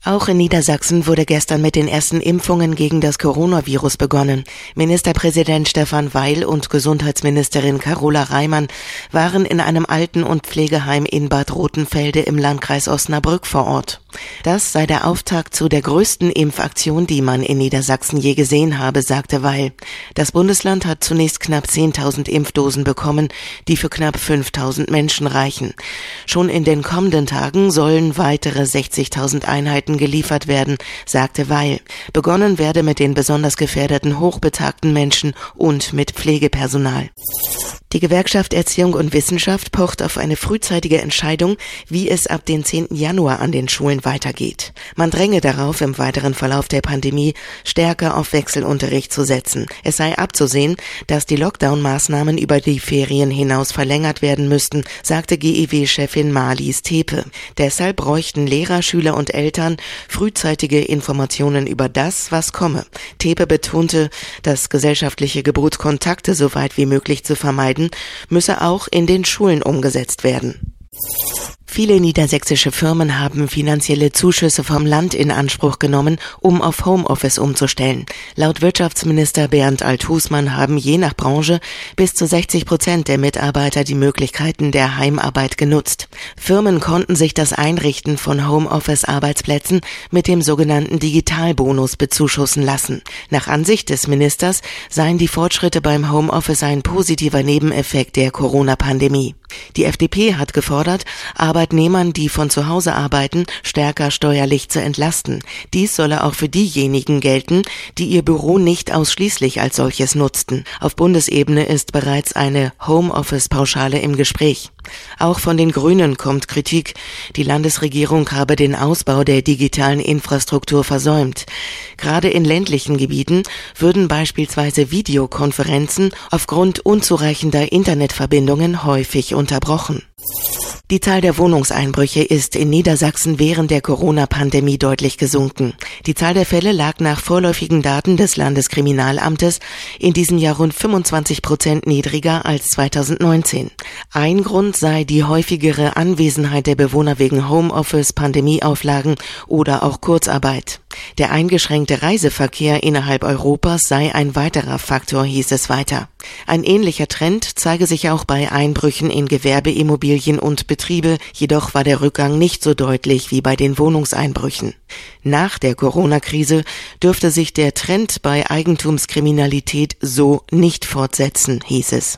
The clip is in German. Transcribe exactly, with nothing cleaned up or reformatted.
Auch in Niedersachsen wurde gestern mit den ersten Impfungen gegen das Coronavirus begonnen. Ministerpräsident Stefan Weil und Gesundheitsministerin Carola Reimann waren in einem Alten- und Pflegeheim in Bad Rotenfelde im Landkreis Osnabrück vor Ort. Das sei der Auftakt zu der größten Impfaktion, die man in Niedersachsen je gesehen habe, sagte Weil. Das Bundesland hat zunächst knapp zehntausend Impfdosen bekommen, die für knapp fünftausend Menschen reichen. Schon in den kommenden Tagen sollen weitere sechzigtausend Einheiten geliefert werden, sagte Weil. Begonnen werde mit den besonders gefährdeten, hochbetagten Menschen und mit Pflegepersonal. Die Gewerkschaft Erziehung und Wissenschaft pocht auf eine frühzeitige Entscheidung, wie es ab den zehnten Januar an den Schulen weitergeht. Man dränge darauf, im weiteren Verlauf der Pandemie stärker auf Wechselunterricht zu setzen. Es sei abzusehen, dass die Lockdown-Maßnahmen über die Ferien hinaus verlängert werden müssten, sagte G E W-Chefin Marlies Tepe. Deshalb bräuchten Lehrer, Schüler und Eltern frühzeitige Informationen über das, was komme. Tepe betonte, das gesellschaftliche Gebot, Kontakte so weit wie möglich zu vermeiden, müsse auch in den Schulen umgesetzt werden. Viele niedersächsische Firmen haben finanzielle Zuschüsse vom Land in Anspruch genommen, um auf Homeoffice umzustellen. Laut Wirtschaftsminister Bernd Alt-Husmann haben je nach Branche bis zu sechzig Prozent der Mitarbeiter die Möglichkeiten der Heimarbeit genutzt. Firmen konnten sich das Einrichten von Homeoffice-Arbeitsplätzen mit dem sogenannten Digitalbonus bezuschussen lassen. Nach Ansicht des Ministers seien die Fortschritte beim Homeoffice ein positiver Nebeneffekt der Corona-Pandemie. Die F D P hat gefordert, Arbeitnehmern, die von zu Hause arbeiten, stärker steuerlich zu entlasten. Dies solle auch für diejenigen gelten, die ihr Büro nicht ausschließlich als solches nutzten. Auf Bundesebene ist bereits eine Homeoffice-Pauschale im Gespräch. Auch von den Grünen kommt Kritik. Die Landesregierung habe den Ausbau der digitalen Infrastruktur versäumt. Gerade in ländlichen Gebieten würden beispielsweise Videokonferenzen aufgrund unzureichender Internetverbindungen häufig unterbrochen. Die Zahl der Wohnungseinbrüche ist in Niedersachsen während der Corona-Pandemie deutlich gesunken. Die Zahl der Fälle lag nach vorläufigen Daten des Landeskriminalamtes in diesem Jahr rund fünfundzwanzig Prozent niedriger als zweitausendneunzehn. Ein Grund sei die häufigere Anwesenheit der Bewohner wegen Homeoffice, Pandemieauflagen oder auch Kurzarbeit. Der eingeschränkte Reiseverkehr innerhalb Europas sei ein weiterer Faktor, hieß es weiter. Ein ähnlicher Trend zeige sich auch bei Einbrüchen in Gewerbeimmobilien und Betriebe, jedoch war der Rückgang nicht so deutlich wie bei den Wohnungseinbrüchen. Nach der Corona-Krise dürfte sich der Trend bei Eigentumskriminalität so nicht fortsetzen, hieß es.